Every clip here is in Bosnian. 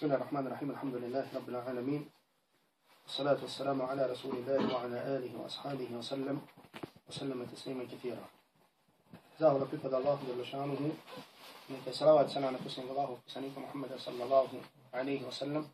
بسم الله الرحمن الرحيم الحمد لله رب العالمين والصلاة والسلام على رسول الله وعلى آله وأصحابه وسلم تسليما كثيرا. زاهر pripada Allahu dželle šanuhu, neka je salavat sana na posljednjeg Allahu poslanika Muhammeda sallallahu alaihi wa sallam.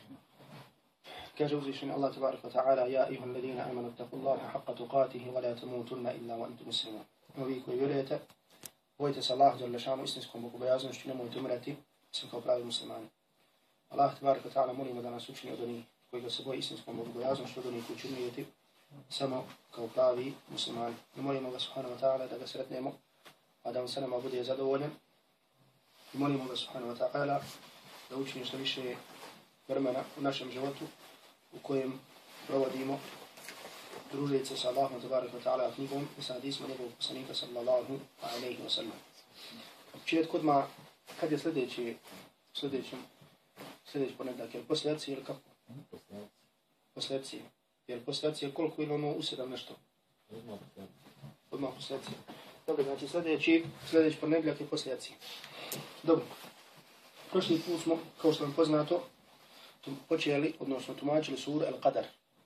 Kaže uzvišeni Allah tabaraka wa ta'ala: Ja ayuha alladhina amanu ittaqullaha haqqa tuqatihi wa la tamutunna illa wa antum muslimun. Vi koji vjerujete, bojite se Allahu dželle šanuhu istinskom bogobojaznošću, nemojte umirati osim kao pravi muslimani. Allah tabaraka wa ta'ala molimo da nas učini od onih koji ga se boje istinskom bogobojaznošću, od onih koji će umirati samo kao pravi muslimani. I molimo ga subhanahu wa ta'ala da ga sretnemo, a da on sa nama bude zadovoljan. I molimo ga subhanahu wa ta'ala da učini što više vremena u našem životu u kojem provodimo družiti se sa Allahom tabaraka wa ta'ala knjigom i sa hadisma njegovog poslanika sallallahu alaihi wa sallam. Početku odmah, kad je sljedeći ponedjeljak, je li poslije akcije ili kako? Poslije akcije. Je li poslije akcije koliko ili ono u 7 nešto? Odmah poslije akcije. Dobro, znači sljedeći ponedjeljak je poslije akcije. Dobro. Prošli put smo, kao što vam poznato, počeli, odnosno tumačili suru Al-Qadar.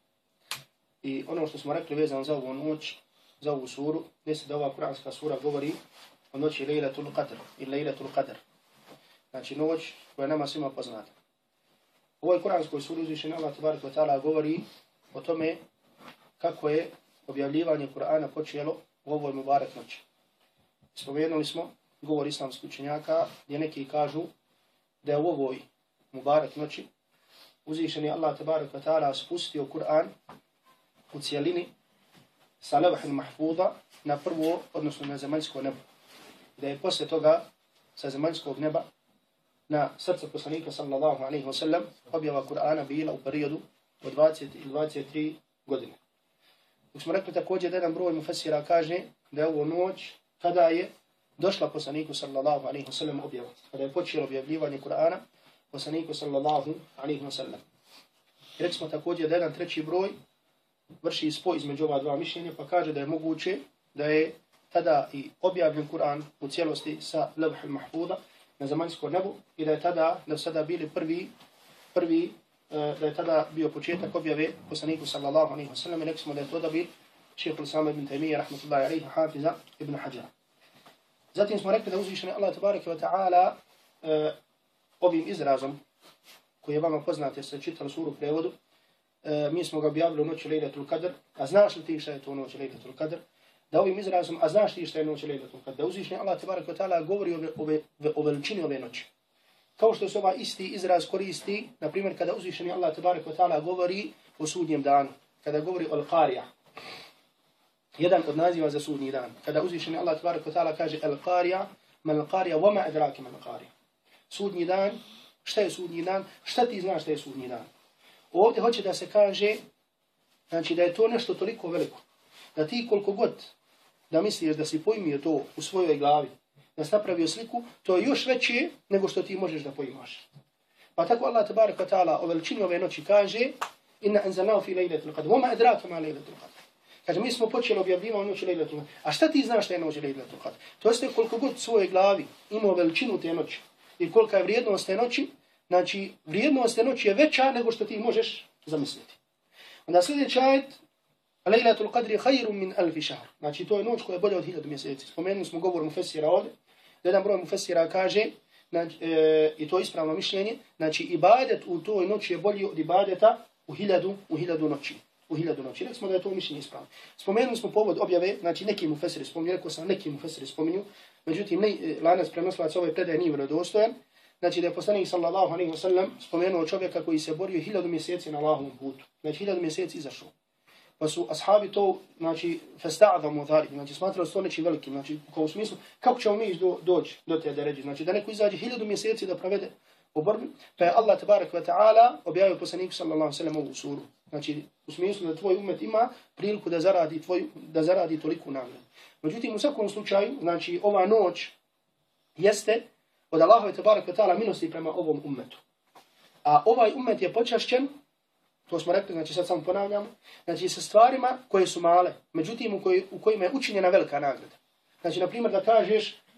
I ono što smo rekli vezano za ovu noć, za ovu suru, jeste da ova kuranska sura govori o noći Lejlatul Qadr ili Lejlatul Qadr. Znači noć koja je nama svima poznata. U ovoj kuranskoj suri uzvišeni Allah tabaraka wa ta'ala govori o tome kako je objavljivanje Kur'ana počelo u ovoj mubarak noći. Spomenuli smo govor islamskih učenjaka gdje neki kažu da je u ovoj mubarak noći uzvišeni Allah tabaraka wa ta'ala spustio Kur'an u cijelini sa levhil mahfuza na prvo, odnosno na zemaljsko nebo. Da je poslije toga sa zemaljskog neba na srce poslanika sallallahu alaihi wa sallam objava Kur'ana bila u periodu od 20 ili 23 godine. Dok smo rekli također da jedan broj mufassira kaže da je ovo noć kada je došla poslaniku sallallahu alaihi wa sallam objava. Kada je počelo objavljivanje Kur'ana poslaniku sallallahu alaihi wa sallam. I rekli smo također da jedan treći broj vrši spoj između ova dva mišljenja pa kaže da je moguće da je tada i objavljen Kur'an u cijelosti sa levhil mahfuza na zemaljskom nebu i da je sada bili prvi da je tada bio početak objave poslaniku sallallahu alaihi wa sallam i rekli smo da je to da bil šejh Usama ibn Taymiyyah rahmatullahi alaihi hafiza ibn Hajar. Zatim smo rekli da uzvišeni Allah tabaraka wa ta'ala ovim izrazom koji je vama poznat jer ste čitali suru u prevodu, mi smo ga objavili u noći Lejlatul Qadr, a znaš li ti šta je to noć Lejlatul Qadr? Da ovim izrazom, a znaš ti šta je noć Lejlatul Qadr? Da uzvišeni Allah tabaraka wa ta'ala govori o veličini ove noći. Kao što se ovaj isti izraz koristi, na primjer kada uzvišeni Allah tabaraka wa ta'ala govori o sudnjem danu, kada govori o Al-Qarija. Jedan od naziva za sudnji dan. Kada uzvišeni Allah tabaraka wa ta'ala kaže Al-Qarija, man Al-Qarija, wama adrake man Al-Qarija. Sudnji dan, šta je sudnji dan? Šta ti znaš šta je sudnji dan? Ovdje hoće da se kaže, znači da je to nešto toliko veliko, da ti koliko god da misliš da si pojmio to u svojoj glavi, da si napravio sliku, to je još veće nego što ti možeš da pojmaš. Pa tako Allah tabaraka wa ta'ala o veličini ove noći kaže inna anzalnahu fi lejlatul qadr, wama adraka ma lejlatul qadr. Kaže mi smo počeli objavljivati noć Lejlatul Qadr. A šta ti znaš šta je noć Lejlatul Qadr? To jeste koliko god u svojoj glavi imao veličinu te noći i kolika je vrijednost te noći, znači vrijednost te noći je veća nego što ti možeš zamisliti. Onda sljedeći ajet Lejlatul Qadr je khayrun min alfi shahr. Znači to je noć koja je bolja od 1000 mjeseci. Spomenuli smo govor mufassira ovdje. Jedan broj mufassira kaže i to je ispravno mišljenje, znači ibadet u toj noći je bolji od ibadeta u 1000 noći. U 1000 noći. Rekli smo da je to mišljenje ispravno. Spomenuli smo povod objave, znači neki mufassiri spominju, rekao sam neki mufassiri spominju, međutim lanac prenosilaca ove predaje nije vjerodostojan. Znači da je poslanik sallallahu alejhi ve sellem spomenuo čovjeka koji se borio 1000 mjeseci na Allahovom putu. Znači 1000 mjeseci izašao. Pa su ashabi to, znači, festa'adamu dhalik, znači smatrali su to nečim velikim, znači kao u smislu, kako ćemo mi doći do te deređe, znači da neko izađe 1000 mjeseci da provede u borbi, pa je Allah tabaraka wa ta'ala objavio poslaniku sallallahu alejhi ve sellem ovu suru. Znači u smislu da tvoj umet ima priliku da zaradi toliku nagradu. Međutim u svakom slučaju, znači ova noć jeste od Allahove tabaraka wa ta'ala milosti prema ovom ummetu. A ovaj ummet je počašćen, to smo rekli, znači sad samo ponavljamo, znači sa stvarima koje su male, međutim u kojima je učinjena velika nagrada. Znači, na primjer, da kažeš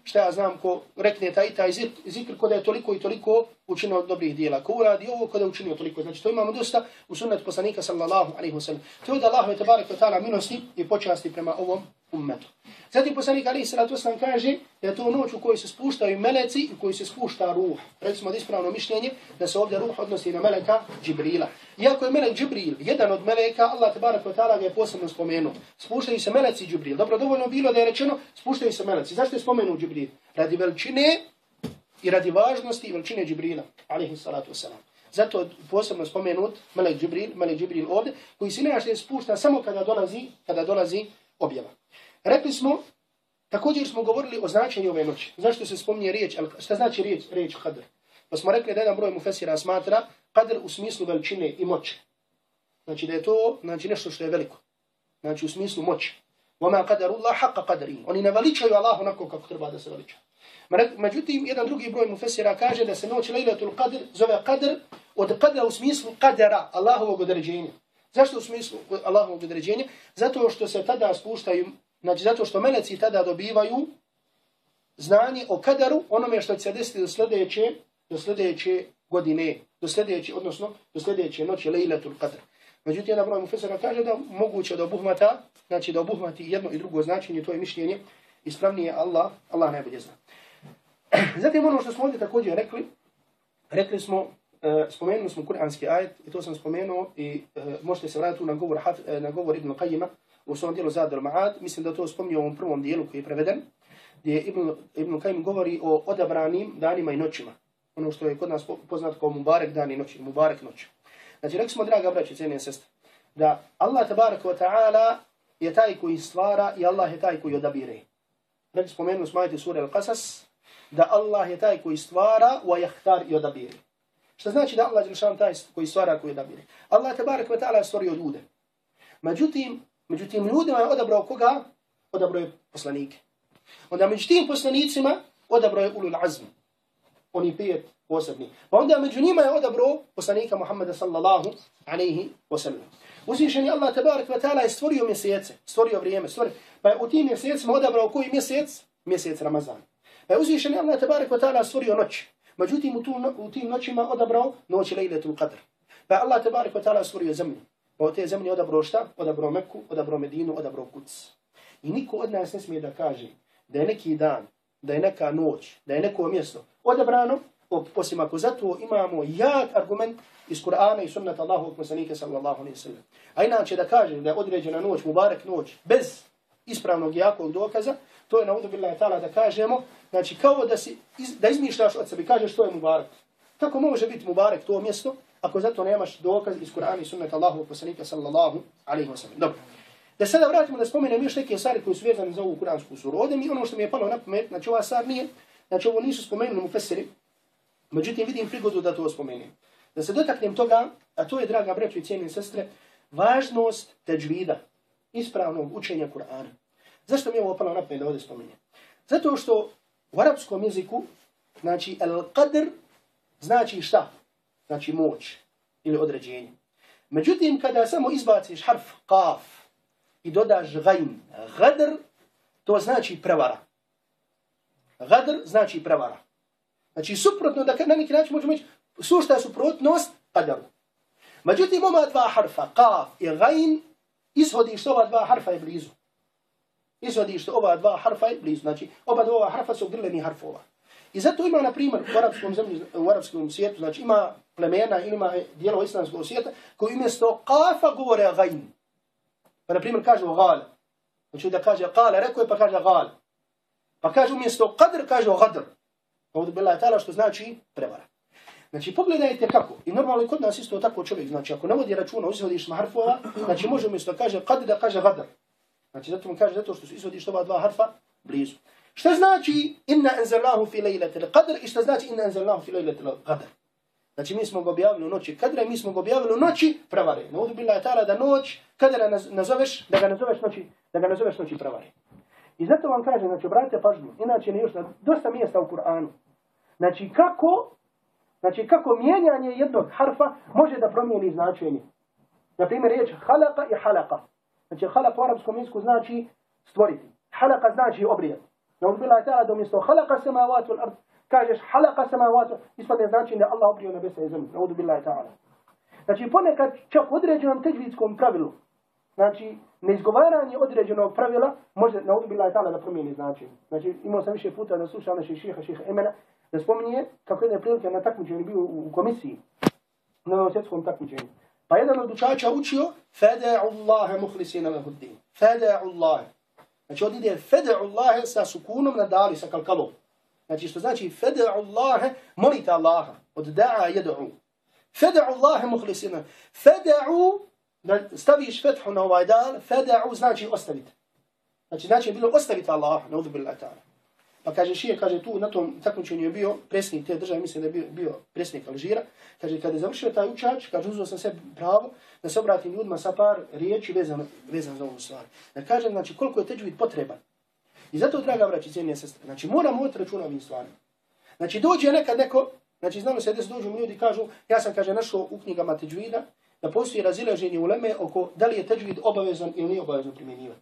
šta ja znam, ko rekne taj i taj zikr, ko da je toliko i toliko učinio dobrih dijela. Ko uradi ovo, ko da je učinio toliko. Znači to imamo dosta u sunnetu poslanika sallallahu alaihi wa sallam. To je da Allah te barek ve ta'ala milosti i počasti prema ovom ummetu. Zatim poslanik alaihi sallatu wasallam kaže da je to noć u kojoj se spuštaju meleci i u kojoj se spušta ruh. Rekli smo da ispravno mišljenje da se ovdje ruh odnosi na meleka Džibrila. Iako je melek Džibril jedan od meleka, Allah te barek ve ta'ala ga je posebno spomenuo. Spuštaju se meleci Džibril. Dobro, dovoljno bilo da je rečeno spuštaju se meleci. Zašto je spomenuo Džibril? Radi veličine i radi važnosti i veličine Džibrila alaihi sallatu wasallam. Zato posebno spomenut melek Džibril ovdje, koji se inače spušta samo kada dolazi objava. Rekli smo, također smo govorili o značenju ove noći. Zašto se spominje riječ, šta znači riječ Qadr? Pa smo rekli da jedan broj mufesira smatra Qadr u smislu veličine i moći. Znači da je to nešto što je veliko. Znači u smislu moći. وَمَا قَدَرُ اللَّهَ حَقَّ قَدْرِهِ. Oni ne veličaju Allah onako kako treba da se veliča. Međutim, jedan drugi broj mufesira kaže da se noć Lejletul Qadr zove Qadr od Qadra u smislu Qadara, Allahovog određenja. Zašto u smislu Allahovog određenja? Zato što se tada spuštaju, znači zato što meleci tada dobivaju znanje o Qadaru, onome što će se desiti do sljedeće godine, do sljedeće noći Lejletul Qadr. Međutim, jedan broj mufesira kaže da moguće da obuhvati jedno i drugo značenje, to je mišljenje ispravnije Allah najbolje zna. Zatim ono što smo ovdje također rekli smo, spomenuli smo kuranski ajet, i to sam spomenuo, i možete se vratiti na govor Ibn Qayyima u svom dijelu Zadul Ma'ad, mislim da to spominje u ovom prvom dijelu koji je preveden, gdje Ibn Qayyim govori o odabranim danima i noćima. Ono što je kod nas poznato kao Mubarek dan i noć, Mubarek noć. Znači, rekli smo, draga braće, cijene sestre, da Allah tabaraka wa ta'ala je taj koji stvara i Allah je taj koji odabire. Rekli spomenuli smo ajeti sura Al-Qasas, da Allah je taj koji stvara wa jahtar i odabire. Što znači da Allah je taj koji stvara, koji odabire. Allah tabaraka wa ta'ala je stvorio ljude. Međutim, ljudima je odabrao koga? Odabrao je poslanike. Onda među tim poslanicima odabrao je ulul azm. Oni 5 posebni. Pa onda među njima je odabrao poslanika Muhammeda sallallahu alaihi wa sallam. Uzvišeni Allah tabaraka wa ta'ala je stvorio mjesece, stvorio vrijeme, pa je u tim mjesecima odabrao koji mjesec? Mjesec Ramazan. Pa je uzvišeni Allah tabaraka wa ta'ala stvorio noć. Međutim, u tim noćima odabrao noć Lejletul Qadr. Pa je Allah tabaraka wa ta'ala stvorio zemlju. Pa od te zemlje odabrao šta? Odabrao Meku, odabrao Medinu, odabrao Kuc. I niko od nas ne smije da kaže da je neki dan, da je neka noć, da je neko mjesto odabrano, osim ako zato imamo jak argument iz Kur'ana i sunnata Allahovog poslanika sallallahu alejhi ve sellem. A inače da kaže da je određena noć, Mubarek noć, bez ispravnog jakog dokaza, to je naudu billahi ta'ala da kažemo, znači kao da izmišljaš od sebe, kažeš što je Mubarek. Kako može biti Mubarek to mjesto, ako zato nemaš dokaz iz Kur'ana i sunnata Allahovog poslanika sallallahu alejhi ve sellem. Dobro. Da sada vratimo da spomenem još neke stvari koje su vezane za ovu kuransku suru. Ovdje mi ono što mi je palo na pamet, znači ova stvar nije, znači ovo nisu spomenuli mufesiri, međutim vidim prigodu da to spomenem. Da se dotaknem toga, a to je, draga braćo i cijenine sestre, važnost teđvida, ispravnog učenja Kur'ana. Zašto mi je ovo palo na pamet da ovdje spomenem? Zato što u arapskom jeziku, znači al-qadr znači šta? Znači moć ili određenje. Međutim, kada samo izbaciš harf qaf i dodaš gajn, gadr, to znači prevara. Gadr znači prevara. Znači suprotno, da na neki način možemo reći, sušta suprotnost qadaru. Međutim, ova dva harfa, qaf i gajn, ishodište ova dva harfa je blizu. Ishodište ova dva harfa je blizu. Znači, oba dva harfa su grleni harfova. I zato ima, na primjer, u arapskom svijetu, znači ima plemena ili ima dijelova islamskog svijeta koji umjesto qafa govore gajn. Pa, na primjer, kaže gal. Znači da kaže qala, rekao je pa kaže gal. Pa kaže umjesto qadr, kaže gadr. Ovdje billahi ta'ala što znači prevara. Znači pogledajte kako. I normalno kod nas isto tako čovjek. Znači ako ne vodi računa, izvodiš harfova, znači može umjesto da kaže qadr da kaže gadr. Znači zato mu kaže zato što su izvodiš ova dva harfa blizu. Šta znači inna anzalnahu fi lejletil qadr i šta znači inna anzalnahu fi lejletil qadr? Znači mi smo ga objavili u noći kadra i mi smo ga objavili u noći prevare. Naudu billahi ta'ala da noć kadra nazoveš, da ga nazoveš noći prevare. I zato vam kažem, znači obratite pažnju, inače ne još na dosta mjesta u Kur'anu. Znači kako mijenjanje jednog harfa može da promijeni značenje. Na primjer riječ halaka i halaka. Znači halaka u arapskom jeziku znači stvoriti. Halaka znači obrijati. Naud billahi ta'ala da umjesto halaka samawati wal ard, kažeš halaka samawati, ispadne znači da Allah obrio nebesa i zemlju. Naud billahi ta'ala. Znači ponekad čak u određenom teđvidskom pravilu, znači neizgovaranje određenog pravila može naud billahi ta'ala da promijeni značenje. Znači imao sam više puta da slušam naših šeha Emena da spominje kako jedne prilike na takmičenju bio u komisiji, na ovom svjetskom takmičenju. Pa jedan od učača učio fada'u Allahe muhlisina lahuddin. Fada'u Allahe. Znači ovdje ide fada'u Allahe sa sukunom na dali, sa kalkalom. Znači što znači fada'u Allahe, molite Allaha. Od da'a yad'u. Fada'u Allahe muhlisina. Fada'u, da staviš fethu na ovaj dal, fada'u znači ostavite. Znači bilo ostavite Allaha, naudu billahi ta'ala. Pa kaže šije, kaže tu na tom takmičenju je bio predsjednik te države, mislim da je bio predsjednik Alžira. Kaže kada je završio taj učač, kaže uzeo sam sebi pravo da se obratim ljudima sa par riječi vezan za ovu stvar. Da kažem znači koliko je teđvid potreban. I zato draga braći, cijenine sestre, znači moramo voditi računa ovim stvarima. Znači dođe nekad neko, znači znamo se da se dođu ljudi kažu, ja sam kaže našao u knjigama teđvida da postoji razilaženje uleme oko da li je teđvid obavezan ili nije obavezno primjenjivati.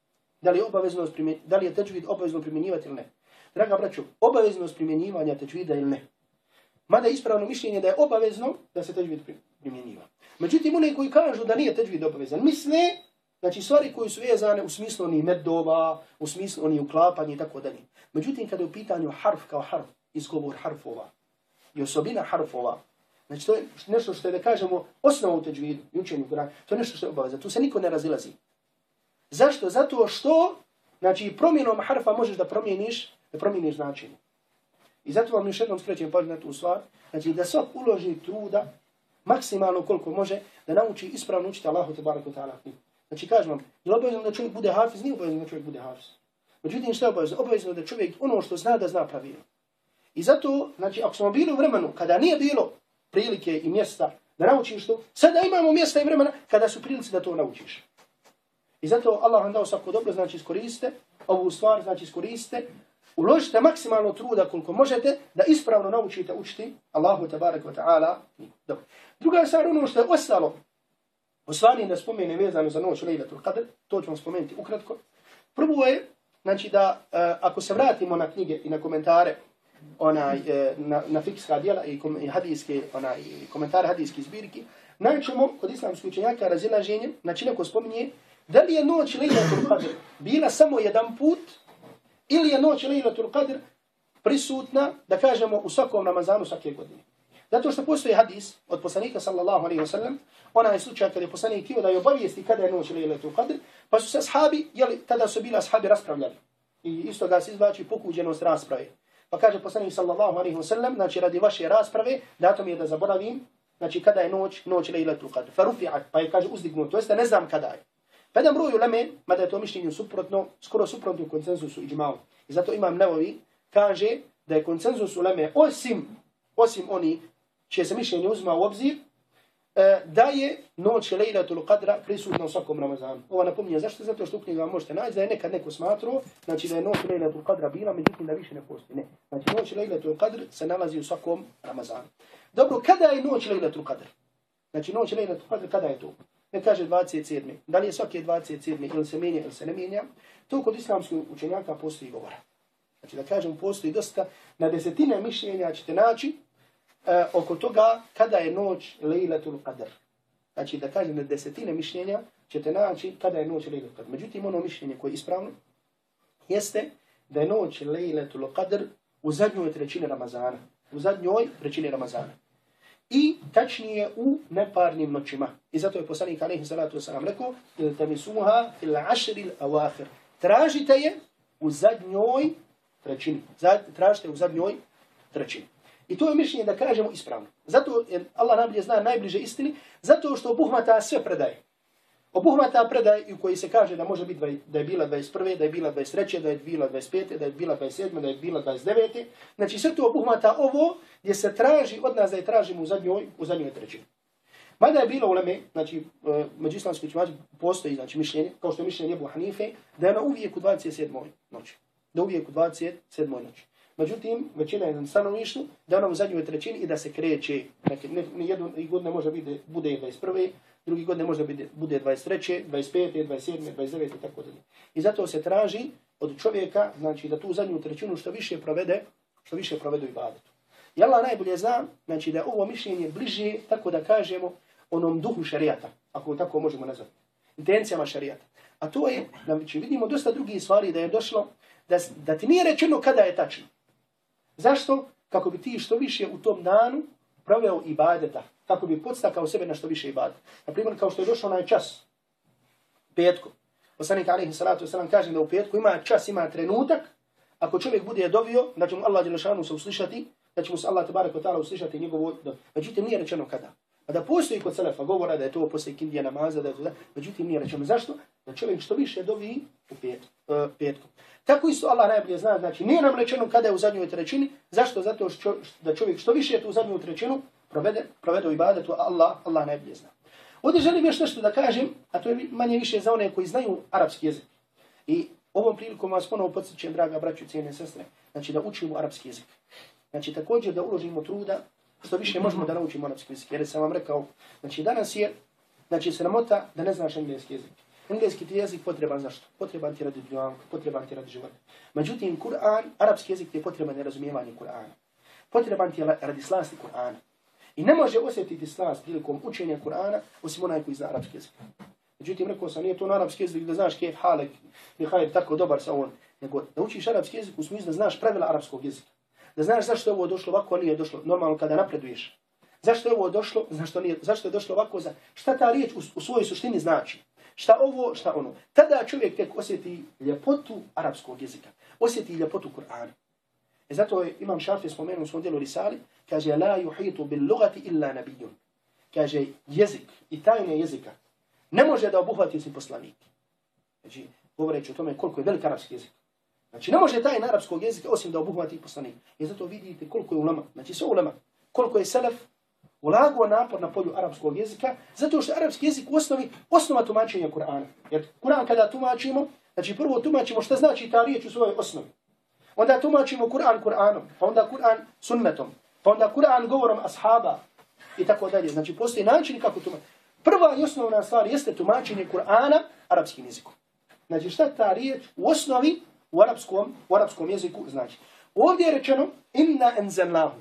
Da li je teđvid obavezno primjenjivati ili ne. Draga braćo, obaveznost primjenjivanja teđvida ili ne. Mada je ispravno mišljenje da je obavezno da se teđvid primjenjiva. Međutim, oni koji kažu da nije teđvid obavezan, misle, znači stvari koje su vezane u smislu oni meddova, u smislu oni uklapanje i tako dalje. Međutim, kada je u pitanju harf kao harf, izgovor harfova i osobina harfova, znači to je nešto što je da kažemo osnova u teđvidu i učenju Kur'ana, to je nešto što je obavezno. Tu se niko ne razilazi. Zašto? Zato što, znači promjenom harfa možeš da promijeniš značenje. I zato vam još jednom skrećem pažnju na tu stvar, znači da svak uloži truda maksimalno koliko može da nauči ispravno učiti Allahu tebareke ve ta'ala. Znači kažem vam, je obavezno da čovjek bude hafiz, nije obavezno da čovjek bude hafiz. Međutim, što je obavezno? Obavezno da čovjek ono što zna da zna pravilno. I zato, znači ako smo bili u vremenu kada nije bilo prilike i mjesta da naučiš to, sada imamo mjesta i vremena kada su prilici da to naučiš. I zato Allah vam dao svako dobro, znači iskoriste ovu stvar, znači iskoriste, uložite maksimalno truda koliko možete da ispravno naučite učiti Allahu tebareke ve ta'ala. Druga stvar, ono što je ostalo, osvani da spomenem vezano za noć Lejletul Qadr, to ćemo spomenuti ukratko. Prvo je, znači da ako se vratimo na knjige i na komentare, na fikska djela i hadijske, komentare hadijskih zbirki, naćemo kod islamskih učenjaka razilaženje, znači neko spominje da li je noć Lejletul Qadr bila samo jedan put ili je noć Lejletul Qadr prisutna, da kažemo, u svakom Ramazanu svake godine. Zato što postoji hadis od poslanika sallallahu alejhi ve sellem, onaj slučaj kada je poslanik htio da je obavijesti kada je noć Lejletul Qadr, pa su se ashabi, tada su bili ashabi raspravljali. I isto ga se izvlači pokuđenost rasprave. Pa kaže poslanik sallallahu alejhi ve sellem, znači radi vaše rasprave, dato mi je da zaboravim, znači kada je noć Lejletul Qadr. Farufi'at, pa je kaže uzdignuto, to jeste ne znam kada je. Pa jedan broj uleme, mada je to mišljenje suprotno, skoro suprotno konsenzusu iđma'u. I zato Imam Nevavi kaže da je konsenzus uleme osim oni čije se mišljenje uzma u obzir, da je noć Lejletul Qadra prisutna u svakom Ramazanu. Ovo napominje zašto? Zato što u knjigama možete naći da je nekad neko smatrao, znači da je noć Lejletul Qadra bila, međutim da više ne postoji. Ne. Znači noć Lejletul Qadr se nalazi u svakom Ramazanu. Dobro, kada je noć Lejletul Qadr? Znači noć Lejletul Qadr kada je to? Ne kaže 27. Da li je svake 27. ili se mijenja ili se ne mijenja? To kod islamskih učenjaka postoji govora. Znači da kažem postoji dosta, na desetine mišljenja ćete naći oko toga kada je noć Lejletul Qadr. Znači da kažem na desetine mišljenja ćete naći kada je noć Lejletul Qadr. Međutim ono mišljenje koje je ispravno jeste da je noć Lejletul Qadr u zadnjoj trećini Ramazana. U zadnjoj trećini Ramazana. I tačnije u neparnim noćima. I zato je poslanik alejhi salatu vesselam rekao: "Iltamisuha fil ashril awakhir." Tražite je u zadnjoj trećini. Tražite u zadnjoj trećini. I to je mišljenje da kažemo ispravno. Zato Allah najbolje zna najbliže istini, zato što obuhmata sve predaje. Obuhmata predaje u koji se kaže da može biti da je bila 21., da je bila 23., da je bila 25., da je bila 27., da je bila 29. Znači sve to obuhmata ovo gdje se traži od nas da je tražimo u zadnjoj trećini. Mada je bilo uleme, znači među islamskih učenjaka postoji znači mišljenje, kao što je mišljenje Ebu Hanife, da je ona uvijek u 27. noći. Da uvijek u 27. noći. Međutim, većina je na stanovištu da ona u zadnjoj trećini i da se kreće. Dakle, jednu godine može bude 21. drugi godine može bude 23., 25., 27., 29. i tako dalje. I zato se traži od čovjeka, znači da tu zadnju trećinu što više provede u ibadetu. I Allah najbolje zna, znači da je ovo mišljenje bliže, tako da kažemo, onom duhu šarijata, ako tako možemo nazvati, intencijama šarijata. A to je, znači vidimo dosta drugih stvari da je došlo, da ti nije rečeno kada je tačno. Zašto? Kako bi ti što više u tom danu proveo ibadeta, kako bi podstakao sebe na što više ibadeta. Naprimjer, kao što je došao onaj čas, petkom. Poslanik alejhi salatu vesselam kaže da u petku ima čas, ima trenutak, ako čovjek bude dovio, da će mu Allah dželešanu se uslišati, da će mu se Allah tebareke ve taala uslišati njegovu dovu. Međutim, nije rečeno kada. A da postoji kod selefa govora da je to poslije kindija namaza, da je to da, međutim nije rečeno. Zašto? Da čovjek što više dovi u petkom. Tako isto Allah najbolje zna, znači nije nam rečeno kada je u zadnjoj trećini. Zašto? Zato da čovjek što više tu zadnju trećinu provede u ibadetu, Allah najbolje zna. Ovdje želim još nešto da kažem, a to je manje više za one koji znaju arapski jezik. I ovom prilikom vas ponovo podsjećam, draga braću, cijene sestre, znači da učimo arapski jezik. Znači također da uložimo truda što više možemo da naučimo arapski jezik. Jer sam vam rekao, znači danas je, znači sramota da ne znaš engleski jezik. Engleski ti jezik potreban zašto? Potreban ti radi dunjavka, potreban ti radi života. Međutim, Kur'an, arapski jezik ti je potreban razumijevanje Kur'ana. Potreban ti je radi slasti Kur'ana. I ne može osjetiti slast prilikom učenja Kur'ana osim onaj koji zna arapski jezik. Međutim, rekao sam, nije to na arapski jezik da znaš kef halek, nehaj tako dobar sa on, nego da učiš arapski jezik u smislu da znaš pravila arapskog jezika. Da znaš zašto je ovo došlo ovako, a nije došlo normalno kada napreduješ. Zašto je ovo došlo, zašto je došlo ovako, šta ta riječ u svojoj suštini znači. Šta ovo, šta ono. Tada čovjek tek osjeti ljepotu arapskog jezika. Osjeti ljepotu Kur'ana. I zato je Imam Šafij spomenuo u svom djelu Risali, kaže, la yuhitu bil lugati illa nabijun. Kaže, jezik i tajne jezika ne može da obuhvati osim poslanik. Znači, govoreći o tome koliko je velik arapski jezik. Znači, ne može tajna arapskog jezika osim da obuhvati poslanik. I zato vidite koliko je ulema, znači sve ulema, koliko je selef ulagao napor na polju arapskog jezika, zato što arapski jezik u osnova tumačenja Kur'ana. Jer Kur'an kada tumačimo, znači prvo tumačimo šta znači ta riječ u svojoj osnovi. Onda tumačimo Kur'an Kur'anom, pa onda Kur'an sunnetom, pa onda Kur'an govorom ashaba i tako dalje. Znači postoji način kako tumačimo. Prva i osnovna stvar jeste tumačenje Kur'ana arapskim jezikom. Znači šta ta riječ u osnovi u arapskom jeziku znači. Ovdje je rečeno inna enzelnahu.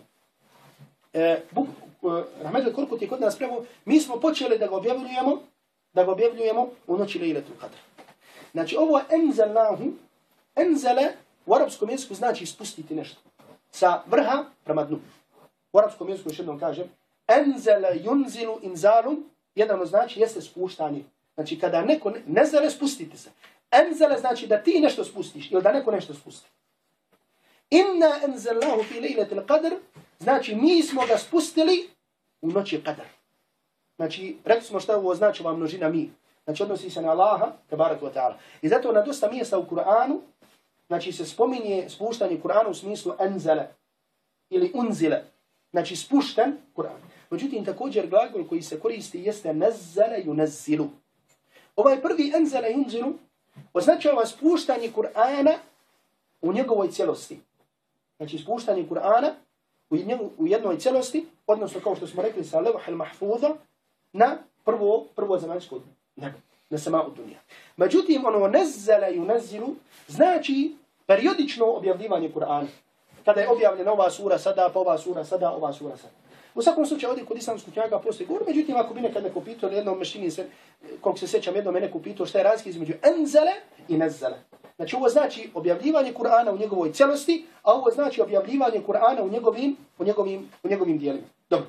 Rahmet koliko ti kod nas pravo, mi smo počeli da ga objavljujemo u noći Lejletul Qadr. Znači ovo enzelnahu, enzele u arapskom jeziku znači spustiti nešto sa vrha prema dnu. U arapskom jeziku još jednom kažem enzele yunzilu inzalum, jedno znači jeste spuštanje. Znači kada neko nezele spustiti se. Enzele znači da ti nešto spustiš ili da neko nešto spusti. Inna enzelnahu fi Lejletul Qadr znači mi smo ga spustili u noći Qadr. Znači rekli smo šta ovo znači ova množina mi. Znači odnosi se na Allaha tebareke ve taala. I zato na dosta mjesta u Kur'anu znači se spominje spuštanje Kur'ana u smislu enzele ili unzile. Znači spušten Kur'an. Međutim također glagol koji se koristi jeste nazzala yunazzilu. Ovaj prvi enzele yunzilu označava spuštanje Kur'ana u njegovoj cijelosti. Znači spuštanje Kur'ana u jednoj cijelosti, odnosno kao što smo rekli sa levh al-mahfuza na prvo zemaljsko nebo, na sama'u dunja. Međutim, ono nazzala yunazzilu znači periodično objavljivanje Kur'ana. Kada je objavljena ova sura sada, pa ova sura sada, ova sura sada. U svakom slučaju ovdje kod islamskog učenjaka postoji govor, međutim ako bi nekad neko pitao, jednom mešini se, koliko se sjećam, jednom je neko pitao šta je razlika između enzale i nazzala. Znači ovo znači objavljivanje Kur'ana u njegovoj cijelosti, a ovo znači objavljivanje Kur'ana u njegovim dijelima. Dobro.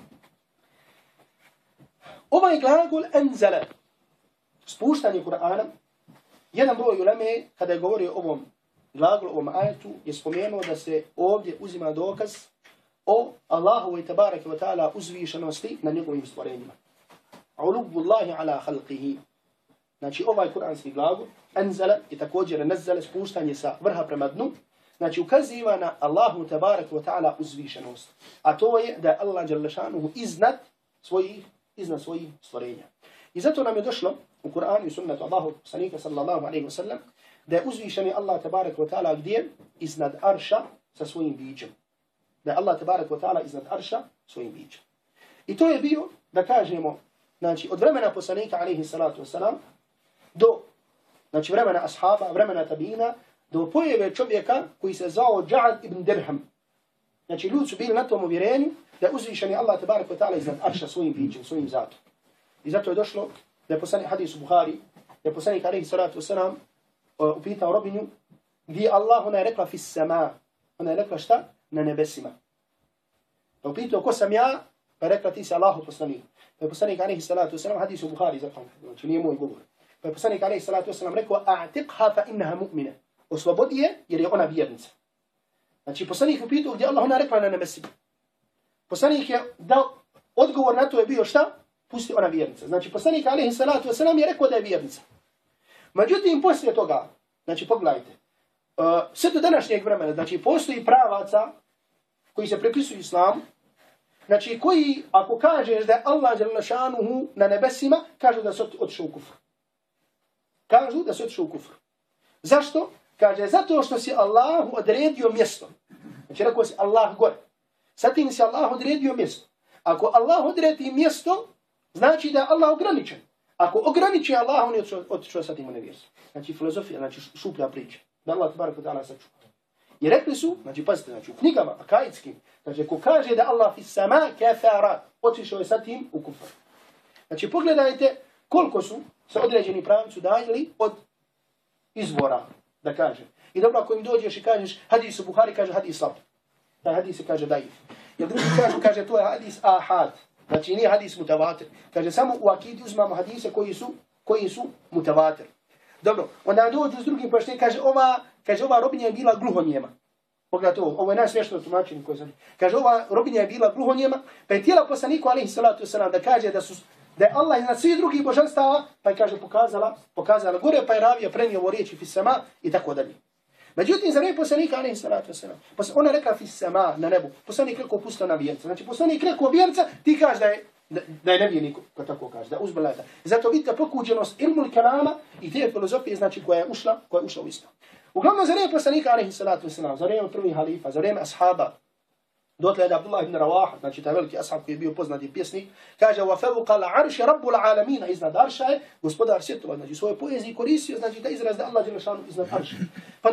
Ovaj glagol enzala, spuštanje Kur'ana, jedan broj uleme kada je govorio o ovom glagolu, ovom ajetu, je spomenuo da se ovdje uzima dokaz o Allahovoj tebareke ve taala uzvišenosti na njegovim stvorenjima. Ulubullahi ala khalqihi. Znači ovaj kuranski glagol enzala i također nazzala, spuštanje sa vrha prema dnu, znači ukaziva na Allahu tebareke ve taala uzvišenost. A to je da je Allah dželle šanuhu iznad svojih stvorenja. I zato nam je došlo u Kur'anu i sunnetu Allahu poslanika sallallahu alejhi ve sellem da je uzvišeni Allah tebareke ve taala gdje iznad arša sa svojim bićem. Da je Allah tebareke ve taala iznad arša svojim bićem. I to je bio, da kažemo, znači od vremena poslanika alejhi salatu vesselam do znači vremena ashaba, vremena tabina, do pojave čovjeka koji se zvao Dža'ad ibn Dirham. Znači, ljudi su bili na tom uvjerenju da uzvišeni Allah tebareke ve ta'ala iznad arša svojim bićem, svojim zatom. I zato je došlo da je poslanik hadis u Buhari, da je poslanik alejhi salatu vesselam upitao robinju gdje Allah, ona je rekla fis sama. Ona je rekla šta? Na nebesima. Pa upitao ko sam ja? Pa je rekla ti si Allahu poslanik. Pa je poslanik alejhi salatu vesselam hadis u Buhari zapamtio, znači nije moj govor. Pa je poslanik alejhi salatu vesselam rekao a'tiqha fa innaha mu'mina. Oslobodi je jer je ona vjernica. Znači poslanik upitao gdje Allah, ona je rekla na nebesima. Poslanik je dao odgovor na to je bio šta? Pusti ona vjernica. Znači poslanik alejhi salatu vesselam je rekao da je vjernica. Međutim, poslije toga, znači pogledajte, sve do današnjeg vremena, znači postoji pravaca koji se pripisuju islamu, znači koji, ako kažeš da je Allah dželle šanuhu na nebesima, kažu da su otišao u kufr. Kažu da su otišao u kufr. Zašto? Kaže, zato što si Allahu odredio mjesto. Znači rekao si Allah gore. Zatim si Allah odredio mjesto. Ako Allah odredi mjesto, znači da je Allah ograničen. Ako ograniči Allah, on je otišao sa tim u nevjerstvo. Znači filozofija, znači šuplja priča. Da Allah tebareke ve ta'ala sačuva. I rekli su, znači pazite, znači u knjigama akaitskim, kaže ko kaže da Allah fis sama kafara, otišao je sa tim u kufr. Znači pogledajte koliko su se određeni pravnici dajali od izvora, da kaže. I dobro, ako im dođeš i kažeš hadis u Buhari, kaže hadis slab. Taj hadis se kaže daif. Jer drugi kaže to je hadis ahad. Znači nije hadis mutavatir. Kaže samo u akidi uzmamo hadise koji su mutavatir. Dobro, onda dođu s drugim pojašnjenjem, kaže ova robinja je bila gluhonijema. Pogledajte ovo je najsmješnije tumačenje koje sam. Kaže ova robinja je bila gluhonijema, pa je tijela poslaniku alejhi salatu vesselam da kaže da je Allah iznad svih drugih božanstava, pa je kaže pokazala gore, pa je ravija prenio ovo riječi fis sama i tako dalje. Međutim, za ne poslanika alejhi salatu vesselam. Ona rekla fis sama, na nebu. Poslanik rekao pusta na vjerca. Znači poslanik rekao vjerca, ti kaže da je nevjernik, ko tako kaže, da uzbalata. Zato vidite pokuđenost ilmul kalama i te filozofije, znači koja je ušla u islam. Uglavnom, za ne poslanika alejhi salatu vesselam, za vrijeme prvih halifa, za vrijeme ashaba, dotle je da Abdullah ibn Rawaha, znači taj veliki ashab koji je bio poznati pjesnik, kaže wa fawqa al-arshi rabbul alamin, iznad arša je gospodar svjetova, znači svoje poezije koristio, znači da izraz da Allah dželle šanu iznad arša. Pa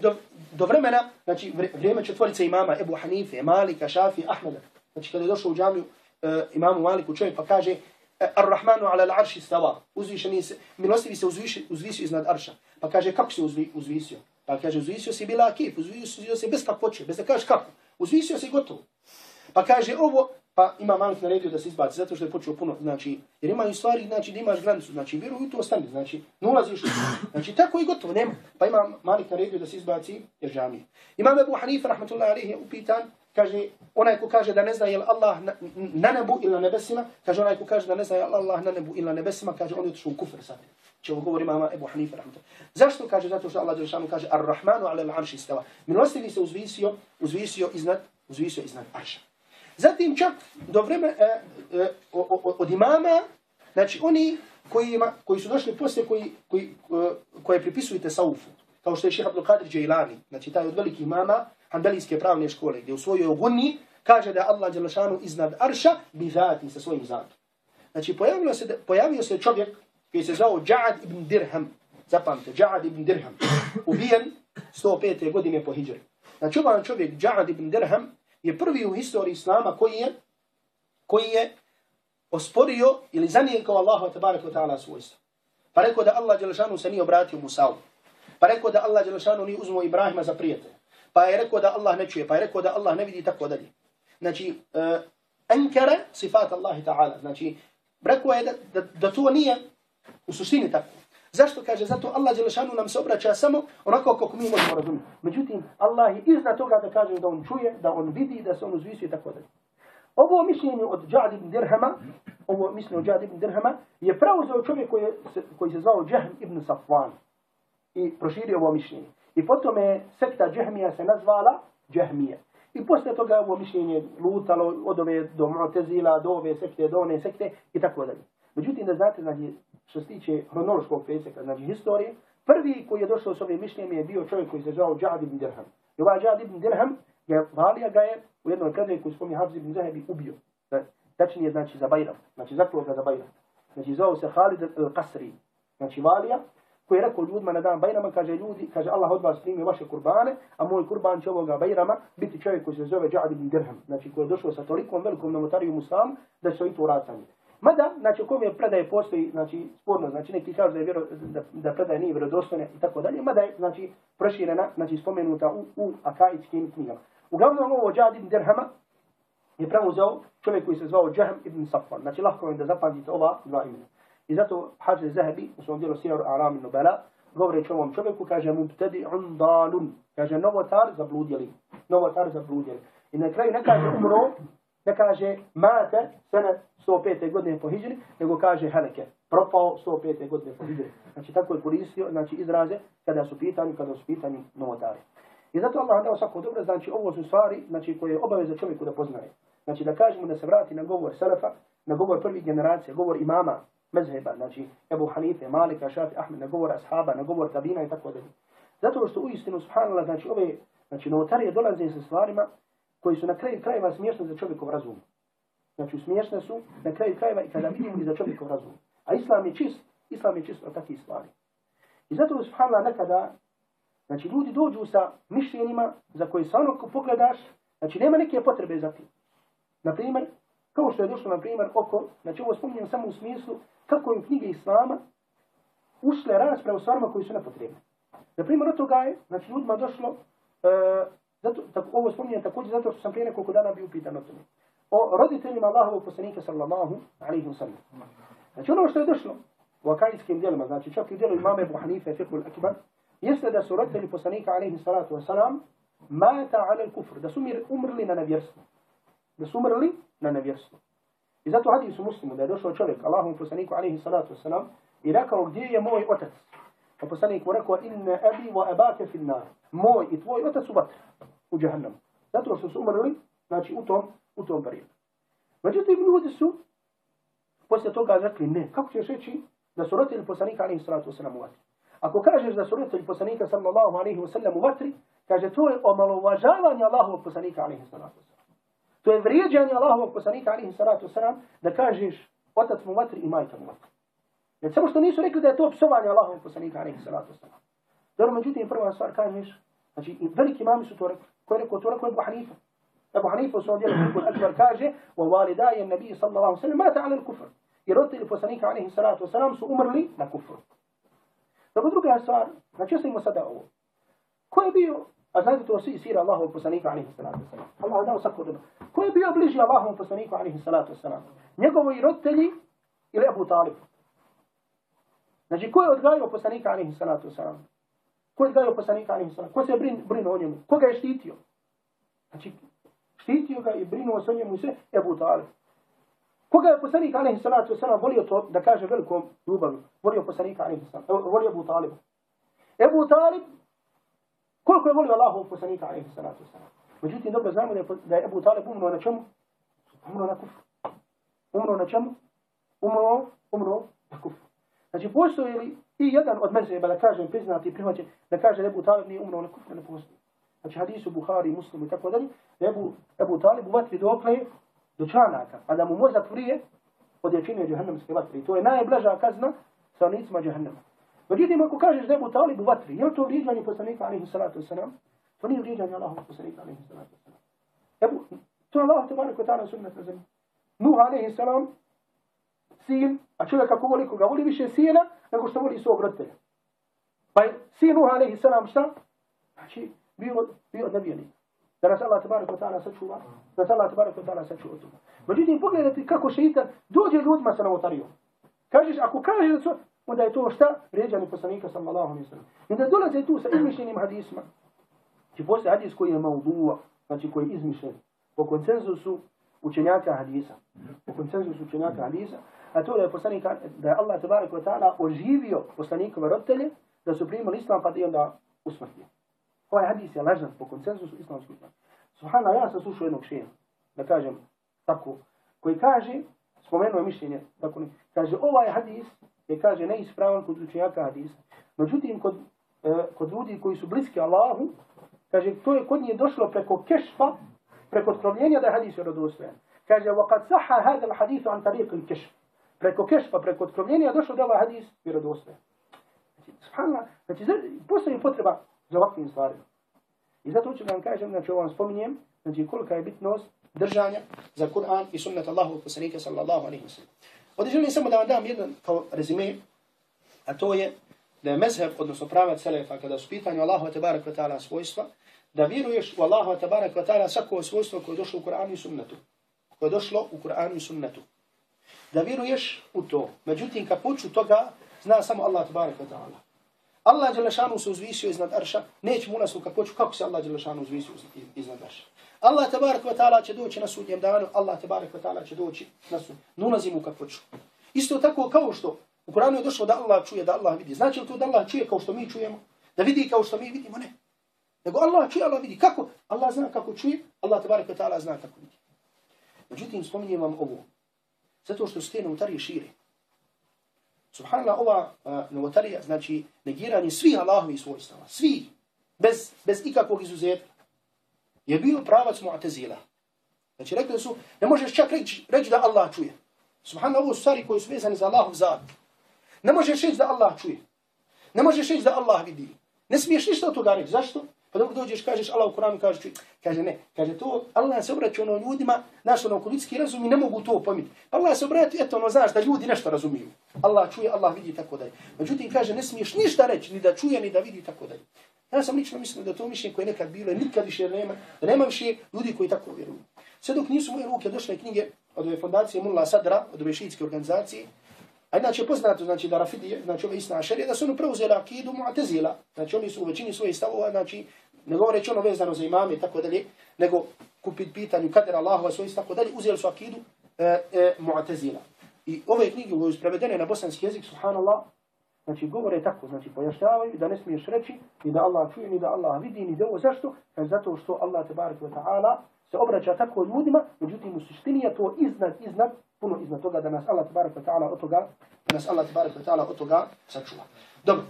do vremena, znači vrijeme četvorice imama Ebu Hanife, Malika, Šafi, Ahmeda. Znači kada je došao u džamiju imamu Maliku čovjek pa kaže Ar-Rahmanu ala al-arši stava, uzvišeni se, milostivi se uzvisio iznad arša. Pa kaže kako se uzvisio? Pa kaže uzvisio se bila kif, uzvisio se bez kakvoće, bez da kažeš kako. Uzvisio se gotovo. Pa kaže ovo, pa ima Malik naredio da se izbaci, zato što je počeo puno, znači, jer imaju stvari, znači da imaš granicu, znači vjeruj u to ostani, znači, ne ulaziš u to. Znači, tako i gotovo, nema. Pa ima Malik naredio da se izbaci iz džamije. Imam Ebu Hanife, rahmatullahi alejhi, je upitan, kaže, onaj ko kaže da ne zna je li Allah na nebu ili na nebesima, kaže onaj ko kaže da ne zna je li Allah na nebu ili na nebesima, kaže on je otišao u kufr sad. Če ovo govori imama Ebu Hanife, rahmatullahi. Zašto kaže? Zato što Allah dželle kaže Ar-Rahmanu ala al-arši stava. Milostivi se uzvisio iznad arša. Zatim čak do vremena od imama, znači oni koji su došli poslije koje pripisuju tasawufu, kao što je Šejh Abdul Qadir Džejlani, znači taj od velikih imama Hanbelijske pravne škole, gdje u svojoj Gunni kaže da Allah dželle šanu iznad arša bi zati sa svojim zatom. Znači pojavio se čovjek koji se zvao Dža'ad ibn Dirham, zapamte, Dža'ad ibn Dirham, ubijen 105. godine po hidžri. Znači ovaj čovjek Dža'ad ibn Dirham je prvi u historiji islama koji je osporio ili zanijekao Allahu tebareke ve ta'ala svojstva. Pa rekao da Allah dželle šanu se nije obratio Musa'u. Pa rekao da Allah dželle šanu nije uzmao Ibrahima za prijatelja. Pa je rekao da Allah ne čuje, pa je rekao da Allah ne vidi tako dalje. Znači ankara sifat Allahi ta'ala. Znači rekao je da to nije u suštini tako. Zašto kaže? Zato Allah dželle šanu nam se obraća samo onako kako mi možemo razumjeti. Međutim, Allah je iznad toga da kaže da on čuje, da on vidi, da se on uzvisio i tako dalje. Ovo mišljenje od Dža'ad ibn Dirhama, je preuzeo čovjek koji se zvao Jahm ibn Safwan i proširio ovo mišljenje. I potom je sekta Jahmija se nazvala Jahmija. I poslije toga ovo mišljenje lutalo od ove do Mu'tezila, do ove sekte, do one sekte i tako dalje. Međutim, da znate, znači, što se tiče hronološkog preseka, znači historije, prvi koji je došao s ovim mišljenjem je bio čovjek koji se zvao Dža'ad ibn Dirham. I ovaj Dža'ad ibn Dirham, valija ga je u jednoj predaji koju spominje Hafs ibn Zahebi ubio. Tačnije, znači, za Bajram. Znači, zaklao ga za Bajram. Znači, zvao se Khalid al-Qasri. Znači, valija. koji je rekao ljudima na dan Bajrama, kaže ljudi, kaže Allah od vas primi vaše kurbane, a moj kurban će ovoga Bajrama biti čovjek koji se zove Džad ibn Dirham, znači koji je došao sa tolikom velikom novotarijom u Islamu da će i to uraditi. Mada, znači u kome predaje postoji, znači sporno, znači neki kažu da predaje nije vjerodostojna i tako dalje, mada je znači proširena, znači spomenuta u akaidskim knjigama. Uglavnom ovo Džad ibn Dirhama je preuzeo čovjek koji se zvao Jahm ibn Safwan, znači lahko je da zapamtite ova dva imena. I zato Hafiz Zahabi u svom dijelu Sijar A'lam Nubala govoreći o ovom čovjeku kaže mubtadi'un dalun, kaže novotar zabludjeli, novotar zabludjeli. I na kraju ne kaže umro, ne kaže mate sene 105. godine po hidžri, nego kaže haleke, propao 105. godine po hidžri. Znači tako je koristio znači izraze kada su pitani novotari. I zato Allah dao svako dobro, znači ovo su stvari znači, koje je obaveza čovjeku da poznaje. Znači da kažemo da se vrati na govor Selefa, na govor prvih generacija, govor imama, mezheba, znači Ebu Hanife, Malika, Šafi, Ahmed, na govor ashaba, na govor tabina i tako dalje. Zato što uistinu, subhanallah, znači ove znači, novotarije dolaze sa stvarima koji su na kraju krajeva smiješne za čovjekov razum. Znači smiješne su na kraju krajeva i kada vidimo i za čovjekov razum. A Islam je čist od takvih stvari. I zato, subhanallah, nekada znači ljudi dođu sa mišljenjima za koje se ono pogledaš, znači nema neke potrebe za tim. Naprimjer, kao što je došlo, naprimjer, oko, znači ovo spominjem samo u smislu kako im knjige Islama ušle rasprave u stvarima koji su nepotrebne. Naprimjer, od toga je, znači ljudima došlo, ovo spominjem također zato što sam prije nekoliko dana bio upitan o tome. O roditeljima Allahovog poslanika sallallahu alaihi wa sallam. Znači ono što je došlo u akaidskim djelima, znači čak i djelu imame Ebu Hanife, Fiqhul Akbar, jeste da su roditelji poslanika alaihi salatu wasalam mata ala kufr, da su umrli na nevjerstvo. Da su umrli na nevjerstvo. I zato hadis u Muslimu da je došao čovjek, Allahom poslaniku alaihi salatu wasalam, i rekao gdje je moj otac. A poslanik mu rekao inna abi wa abake fil nar. Moj i tvoj otac u vatri, u džahannam. Zato što su umrli, znači u tom periodu. Međutim, ljudi su poslije toga rekli ne. Kako ćeš reći da su roditelji poslanika alaihi salatu wasalam u vatri? Ako kažeš da su roditelji poslanika sallallahu alaihi wa sallam u vatri, kaže to je omalovažavanje Allahovog poslanika alaihi salatu wasalam. To je vrijeđanje Allahovog poslanika alaihi salatu wasalam da kažeš otac mu u vatri i majka mu u vatri. Jer samo što nisu rekli da je to psovanje Allahovog poslanika alaihi salatu wasalam. Dobro, međutim, prva stvar kažeš, znači i veliki imami su to rekli. Ko je rekao to? Rekao Ebu Hanifa. Ebu Hanifa u svom djelu Fiqhul Akbar kaže وَوَالِدَايَ النَّبِيِّ sallallahu alaihi wa sallam mata ala al-kufr. I roditelji poslanika alaihi salatu wasalam su umrli na kufru. Dobro, druga stvar, znači ostavimo sada ovo. Ko je bio, a znate to svi sira Allahovog poslanika alaihi salatu wasalam. Allah je dao svako dobro. Ko je bio bliži Allahovom poslaniku alaihi salatu wasalam? Njegovi roditelji ili Abu Talib? Znači, ko je odgajao poslanika alaihi salatu wasalam? Ko je odgajao poslanika alaihi salatu wasalam? Ko se je brinuo o njemu? Ko ga je štitio? Znači, štitio ga i brinuo se o njemu i sve Abu Talib. Koga je poslanik alejhi salatu vesselam volio to da kaže velikom ljubavi? Volio poslanika alejhi salatu, volio Abu Talib. Abu Talib koliko je volio Allahov poslanika alejhi salatu vesselam. Međutim, dobro znamo da je Abu Talib umro na čemu? Umro na kufru. Umro na čemu? Umro na kufru. Znači, postoji li i jedan od mezheba, da kažem, priznati i prihvaćen, da kaže da Abu Talib nije umro na kufru, ne postoji. Znači, hadisu Buhari, Muslim i tako dalje, da je Abu Talib u vatri dokle do članaka, a da mu mozak vrije od jačine džahannamske vatre. I to je najblaža kazna stanovnicima džahannama. Međutim, ako kažeš da je Abu Talib u vatri, je li to vrijeđanje poslanika alejhi salatu vesselam? To nije vrijeđanje Allahovog poslanika alejhi salatu vesselam. To je Allah tebareke ve taala sunnet na zemlji. Nuh alejhi salam, sin, a čovjek ako voli koga, voli više sina nego što voli svog roditelja. Pa je sin Nuh alejhi salam šta? Znači, bio nevijenik. Da nas Allah tebareke ve taala sačuva, da nas Allah tebareke ve taala sačuva od toga. Međutim, pogledajte kako šeitan dođe ljudima sa novotarijom. Kažeš, ako kažeš da su, onda je to šta? Vrijeđanje poslanika sallallahu alejhi ve sellem. I da dolaze tu sa izmišljenim hadisima. Znači, postoji hadis koji je maudu'a, znači koji je izmišljen po konsenzusu učenjaka hadisa. Po konsenzusu učenjaka hadisa. A to je poslanik, da je Allah tebareke ve taala oživio poslanikove roditelje, da su primili islam pa da je onda usmrtio. Ovaj hadis je lažan po konsenzusu islamskog učenjaka. Subhanallah, ja sam slušao jednog šeha, da kažem tako, koji kaže, spomenuo je mišljenje, tako ne, kaže ovaj hadis je, kaže, neispravan kod učenjaka hadisa. Međutim, kod ljudi koji su bliski Allahu, kaže, to je kod njih došlo preko kešfa, preko otkrovljenja da je hadis vjerodostojan. Kaže, وَقَدْ صَحَّ هَذَا الْحَدِيثُ عَنْ طَرِيقِ الْكَشْفِ. Preko kešfa, preko otkrovljenja došlo da ovaj hadis vjerodostojan. subhanallah, znači postoji potreba za ovakvim stvarima. I zato ću da vam kažem, znači ovo vam spominjem, znači kolika je bitnost držanja za Kur'an i sunnet Allahovog poslanika sallallahu alejhi ve sellem. Ovdje želim samo da vam dam jedan kao rezime, a to je da je mezheb, odnosno pravac selefa, kada su pitanju Allahu tebarek ve ta'ala svojstva, da vjeruješ u Allahu tebarek ve ta'ala svako svojstvo koje je došlo u Kur'anu i sunnetu. Koje je došlo u Kur'anu i sunnetu. Da vjeruješ u to. Međutim, kapuću toga zna samo Allah tebarek ve ta'ala. Allah dželešanu se uzvisio iznad arša, nećemo ulaziti u kapuću kako se Allah dželešanu uzvisio iznad arša. Allah tebarek ve ta'ala će doći na sudnjem danu, Allah tebarek ve ta'ala će doći na sudnjem. Ne ulazimo u kapuću. Isto tako kao što u Kur'anu je došlo da Allah čuje, da Allah vidi. Znači li to da Allah čuje kao što mi čujemo? Da vidi kao što mi vidimo? Ne. Nego Allah čuje, Allah vidi. Kako? Allah zna kako čuje, Allah tebarek ve ta'ala zna kako vidi. Međutim, spominjem vam ovo. Zato što su te novotarije šire. Subhanallah, ova novotarija, znači negiranje svih Allahovih svojstava, svih, bez ikakvog izuzetka, je bio pravac Mu'tazila. Znači rekli su, ne možeš čak reći da Allah čuje. Subhanallah, ovo su stvari koje su vezane za Allahov zat. Ne možeš reći da Allah čuje. Ne možeš reći da Allah vidi. Ne smiješ ništa od toga reći. Zašto? Pa dok dođeš, kažeš Allah u Kur'anu, kaže čuje. Kaže ne. Kaže to, Allah se obraća ono ljudima, znaš ono ljudski razum i ne mogu to pomiti. Pa Allah se obraća, eto ono znaš da ljudi nešto razumiju. Allah čuje, Allah vidi i tako dalje. Međutim, kaže ne smiješ ništa reći, ni da čuje, ni da vidi i tako dalje. Ja sam lično mislio da to mišljenje koje je nekad bilo i nikad više nema, da nema više ljudi koji tako vjeruju. Sve dok nisu moje ruke došle knjige od ove fondacije Mulla Sadra, od ove šiitske organizacije, a inače je poznato, znači da Rafidije, znači ove Isna Ašarije, da su oni preuzeli akidu Mu'tazila. Znači oni su u većini svojih stavova, znači ne govoreći ono vezano za imame i tako dalje, nego kupit pitanju kadera Allahova svojih tako dalje, uzeli su akidu Mu'tazila. I ove knjige koje su prevedene na bosanski jezik, subhanallah, znači govore tako, znači pojašnjavaju da ne smiješ reći ni da Allah čuje, ni da Allah vidi, ni da ovo. Zašto? Zato što Allah tebarek ve ta'ala se obraća tako ljudima, međutim u suštini je to puno iznad toga da nas Allah tebarek ve ta'ala od toga sačuva. Dobro.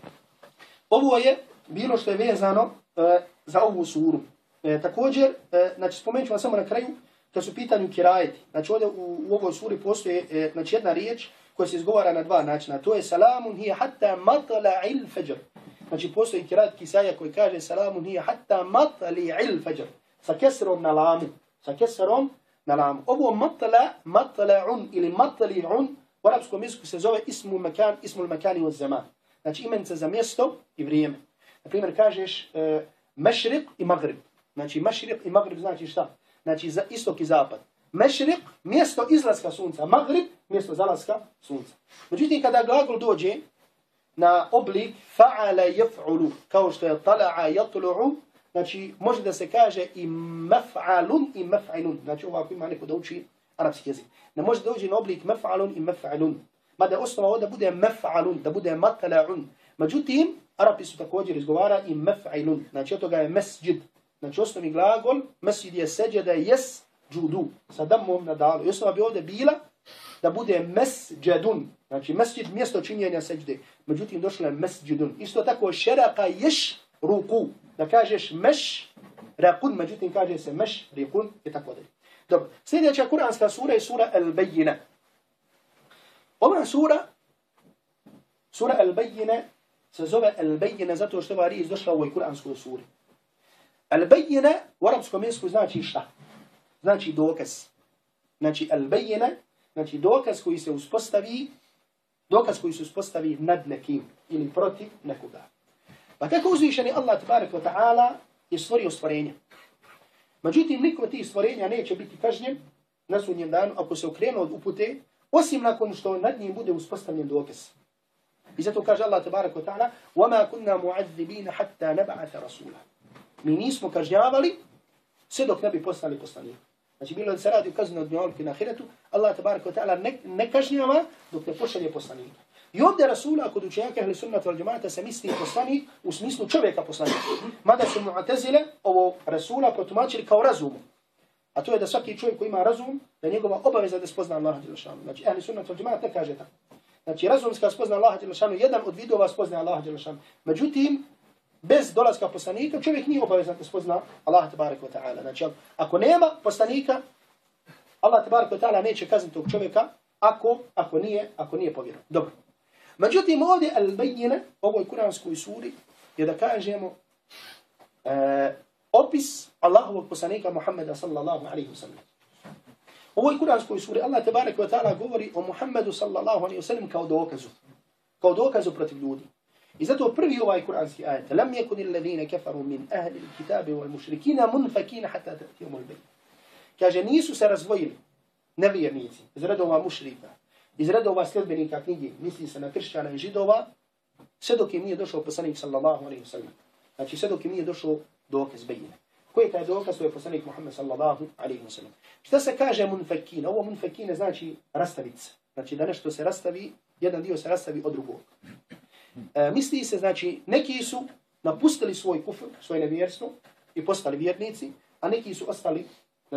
Ovo je bilo što je vezano za ovu suru. Također, znači spomenut ću vam samo na kraju, kad su pitanju kirajeti. Znači ovdje u ovoj suri postoje znači jedna riječ koja se izgovara na dva načina. To je salamun hiya hatta matla'il fajr. Znači postoji kirajet Kisaja koji kaže salamun hiya hatta matla'il fajr. Sa kesrom na lamu. Sa kesrom na lamu. Ovo matla'un ili matli'un u arapskom jeziku se zove ismul makani od zaman. Znači imenica za mjesto i vrijeme. Na primjer kažeš mešriq i magrib. Znači mešriq i magrib znači šta? Znači za istok i zapad. Mešriq, mjesto izlaska sunca. Magrib, mjesto zalaska sunca. Međutim, kada glagol dođe na oblik fa'ala yaf'ulu, kao što je tala'a yatlu'u, znači može da se kaže i maf'alun i maf'ilun. Znači ovako ima neko da uči arapski jezik. Ne može da dođe na oblik maf'alun i maf'ilun. Mada osnova ovdje bude maf'alun, da bude matla'un. Međutim, Arapi su također izgovara i maf'ilun. Znači od toga je mesđid. Znači osnovni glagol, mesđid je seđeda jesđudu, sa damom na dalu. I osnova bi ovdje bila da bude mesđedun. Znači mesđid mjesto činjenja seđde. Međutim došlo je mesđidun. Isto tako šeraka ješ ruku. Da kažeš meš rakun, međutim kaže se meš rikun i tako dalje. Dobro. Sljedeća kuranska sura je sura Al-Bayyina. Ova sura Al-Bayyina se zove Al-Bayyina zato što ova riječ došla u ovoj kuranskoj suri. Al-Bayyina u arapskom jeziku znači šta? Znači dokaz. Znači Al-Bayyina, znači dokaz koji se uspostavi nad nekim ili protiv nekoga. Pa tako uzvišeni Allah tebarek ve ta'ala je stvorio stvorenja. Međutim, niko od tih stvorenja neće biti kažnjen na sudnjem danu ako se okrenu od upute, osim nakon što nad njim bude uspostavljen dokaz. I zato kaže Allah tebarek ve ta'ala: "Wama kunna mu'adhibina hatta nab'atha rasula." Mi nismo kažnjavali sve dok ne bi poslali poslanika. Znači bilo da se radi o kazni od dunjaluku i na ahiretu, Allah tebarek ve ta'ala ne kažnjava dok ne pošalje poslanika. I ovdje Rasula kod učenjaka ehli sunnata wal džemaata se misli poslanik u smislu čovjeka poslanika. Mada su Mu'tazile ovo Rasula protumačili kao razumom. A to je da svaki čovjek koji ima razum, da je njegova obaveza da spozna Allaha dželle šanu. Znači ehli sunnata wal džemaata kaže tako. Znači razumska spozna Allaha dželle šanu, jedan od vidova spozna Allaha dželle šanu. Međutim, bez dolaska poslanika čovjek nije obavezan da spozna Allaha tebarek ve ta'ala. Znači ako nema poslanika, Allah tebarek ve ta'ala neće kazniti tog čovjeka ako nije povjeran. Dobro. Međutim, ovdje al-Bejjine, ovoj kuranskoj suri, je da kažemo opis Allahovog poslanika Muhammeda sallallahu alaihi wa sallam. U ovoj kuranskoj suri Allah tebareke ve ta'ala govori o Muhammedu sallallahu alaihi wa sallam kao dokazu protiv ljudi. I zato prvi ovaj kuranski ajet, lam yakun alladhina kafaru min ahli alkitabi wal mushrikina munfakina hatta ta'tiyahum al-bayyina. Kaže, nisu se razdvojili nevjernici iz redova mušrika, iz redova sljedbenika knjige, misli se na kršćana i židova, sve dok im nije došao poslanik sallallahu alaihi wa sallam. Znači, sve dok im nije došao dokaz bejine. Koji je taj dokaz? To je poslanik Muhammed sallallahu alaihi wa sallam. Šta se kaže munfakina? Ovo munfakina znači rastavica. Znači da nešto se rastavi, jedan dio se rastavi od drugog. Misli se, znači, neki su napustili svoj kufr, svoje nevjerstvo i postali vjernici, a neki su ostali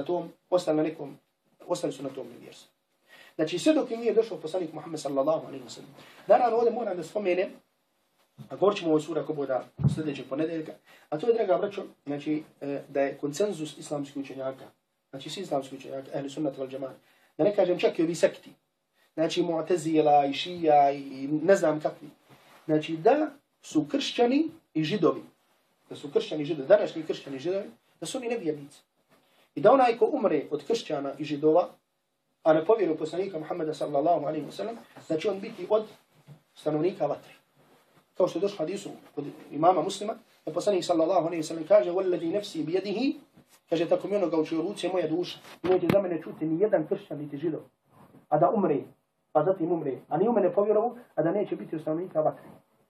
su na tom nevjerstvu. Znači, sve dok im nije došao poslanik Muhammed sallallahu alaihi wa sallam. Naravno, ovdje moram da spomenem, a govorit ćemo ovoj sura ako boda sljedećeg ponedeljka, a to je, draga braćo, znači, da je konsenzus islamskih učenjaka, znači svi islamski učenjaka, ahli sunnat wal džamaat, da ne kažem čak i ovi sekti, znači Mu'tazila i Šija i ne znam kakvi, znači da su kršćani i židovi, današnji kršćani i židovi, da su oni nevjernici. I da onaj ko umre od kršćana i židova, a ne povjeruje poslanika Muhammeda sallallahu alaihi wa sallam, da će on biti od stanovnika vatre. Kao što je došlo hadisu kod imama Muslima, da poslanik sallallahu alaihi wa sallam kaže وَالَّذِي نَفْسِي بِيَدِهِ, kaže, tako mi onoga u čijoj ruci je moja duša, neće za mene čuti ni jedan kršćan niti židov, a da umre, pa zatim umre, a ni u mene povjerovu, a da neće biti stanovnika vatre.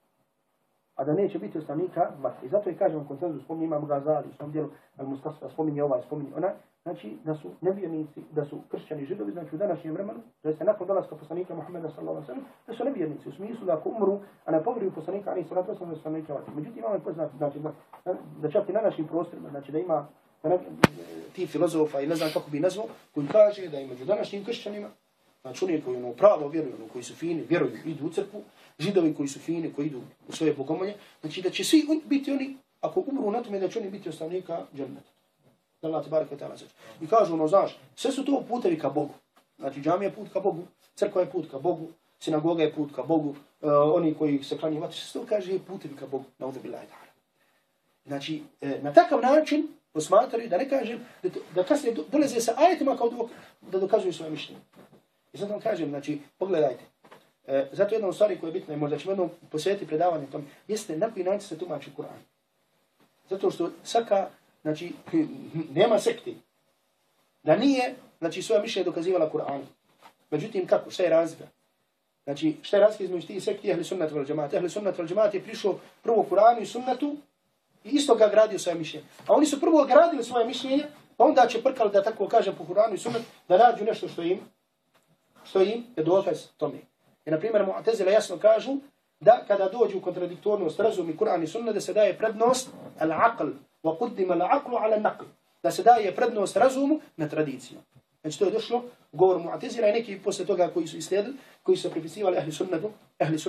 I zato je kažem konsenzus, spominje imam Gazali, u svom dijelu Al-Mustasfa, spominje ovaj, spominje onaj, znači da su nevjernici, da su kršćani i židovi, znači u današnjem vremenu, da se nakon dolaska poslanika Muhammeda sallallahu alejhi ve sellem, da su nevjernici u smislu da ako umru, a ne povjeruju poslanika alejhi salatu vesselam, da su stanovnika vatre. Međutim, imamo poznati, znači da čak i na našim prostorima, znači da ima ti filozofa i ne znam kako bi nazvao, koji kaže da i među današnjim kršćanima, znači oni koji pravo vjeruju, koji su fini, vjeruju, idu u crkvu, židovi koji su fini, koji idu u svoje bogomolje, znači da će svi biti oni, ako umru na tome, da će oni biti stanovnika dženneta. Da Allah te barek ve ta'ala sačuva. I kažu, znaš, sve su to putevi ka Bogu. Znači, džamija je put ka Bogu, crkva je put ka Bogu, sinagoga je put ka Bogu, oni koji se klanjaju vatri, sve to kaže putevi ka Bogu. Nauzu billahi ta'ala. Znači, na takav način posmatraju, da ne kažem, da kasnije dolaze sa ajetima kao da dokazuju svoje mišljenje. I sad vam kažem, znači, pogledajte. Zato jedna od stvari koja je bitna i možda ćemo jednom posvetiti predavanje tom, jeste na koji način se tumači Kur'an. Zato što svaka, znači, nema sekti. Da nije, znači, svoje mišljenje dokazivala Kur'anu. Međutim, kako? Šta je razlika? Znači, šta je razlika između tih sekti ahli sunnat wal džamaat? Ahli sunnat wal džamaat je prišao prvo Kur'anu i sunnatu i isto ga gradio svoje mišljenje. A oni su prvo gradili svoje mišljenje, pa onda će prkali, da tako kažem, po Kur'anu i sunnatu, da nađu nešto što im je dokaz tome. I, na primjer, Mu'tazila jasno kažu da kada dođu u kontradiktornost razum i Kur'an i sunnet, da se daje prednost al-aql, wa quddima al-aqlu ala al-naql. Da se daje prednost razumu na tradiciju. Znači to je došlo u govoru Mu'tazila i neki posle toga koji su islijedili, koji su pripisivali ahli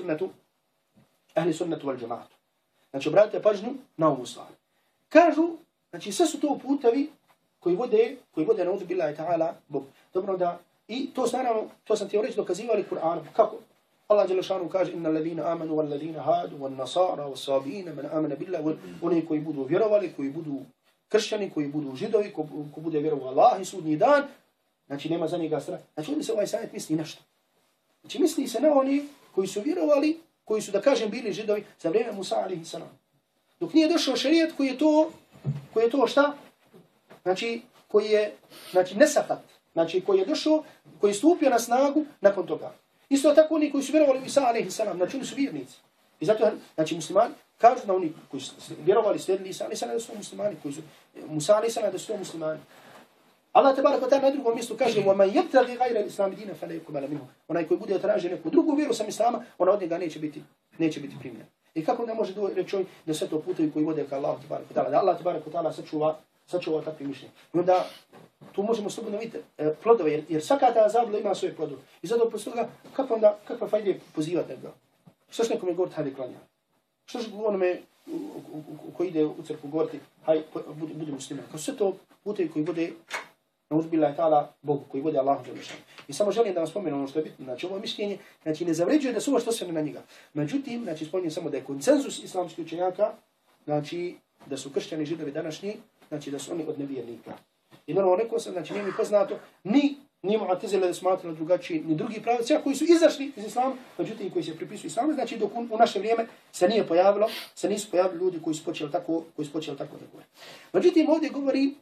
sunnatu wal džamaatu. Znači obratite pažnju na ovu stvar. Kažu, znači sve su to putevi koji vode na billahi ta'ala Bog. Dobro da, i to naravno, to sam ti reći, dokazivali Kur'anom. Kako? Allah dželle šanu kaže inna alladhina amanu wal ladina hadu wan nasara was sabiina man amana billahi, oni koji budu vjerovali, koji budu kršćani, koji budu židovi, ko bude vjerovao Allah i sudnji dan, znači nema za njega straha. Znači ovdje se ovaj savjet misli na što? Znači misli se na oni koji su vjerovali, koji su, da kažem, bili židovi za vrijeme Musa alejhi salam. Dok nije došao šerijat koji je to šta? Znači koji je, znači nesahat, znači koji je došao, koji je stupio na snagu nakon toga. Isto tako oni koji su vjerovali u Isa alejhi salam, znači oni su vjernici. I zato, znači muslimani kažu da oni koji su vjerovali, slijedili Isa alejhi salam, da su muslimani, koji su Musa alejhi salam, da su muslimani. Allah tebarek ve ta'ala na drugom mjestu kaže: "Wa man yabtaghi ghayra al-islam dinan fala yuqbal minhu." Onaj koji bude tražio neku drugu vjeru sam islama, ona od njega neće biti primljen. I kako ne može reći da sve to putevi koji vode ka Allahu tebarek ve ta'ala, da Allah tebarek ve ta'ala sačuva takve mišljenje. I onda tu možemo slobodno vidjeti plodove, jer svaka ta zabluda ima svoje plodove. I zato posle toga kakva fajda je pozivati nekoga? Što će nekome govoriti hajde klanja? Što će onome koji ide u crkvu govoriti hajde budi musliman? Kao sve to putevi koji vode Nauzbillahi ta'ala Bogu koji vodi Allahu dželešanu. I samo želim da vam spomenu ono što je bitno. Znači ovo mišljenje, znači ne zavređuje da su ovo što se na njega. Međutim, znači spominjem samo da je konsenzus islamskih učenjaka, znači da su kršćani Židovi današnji, znači da su oni od nevjernika. I normalno rekao sam, znači nije mi poznato ni Mu'tazile da smatrali drugačiji, ni drugi pravci, koji su izašli iz islama, međutim koji se pripisuju islamu, znači dok u naše vrijeme se nisu pojavili ljudi koji su počeli tako da govore. Međutim ovdje govori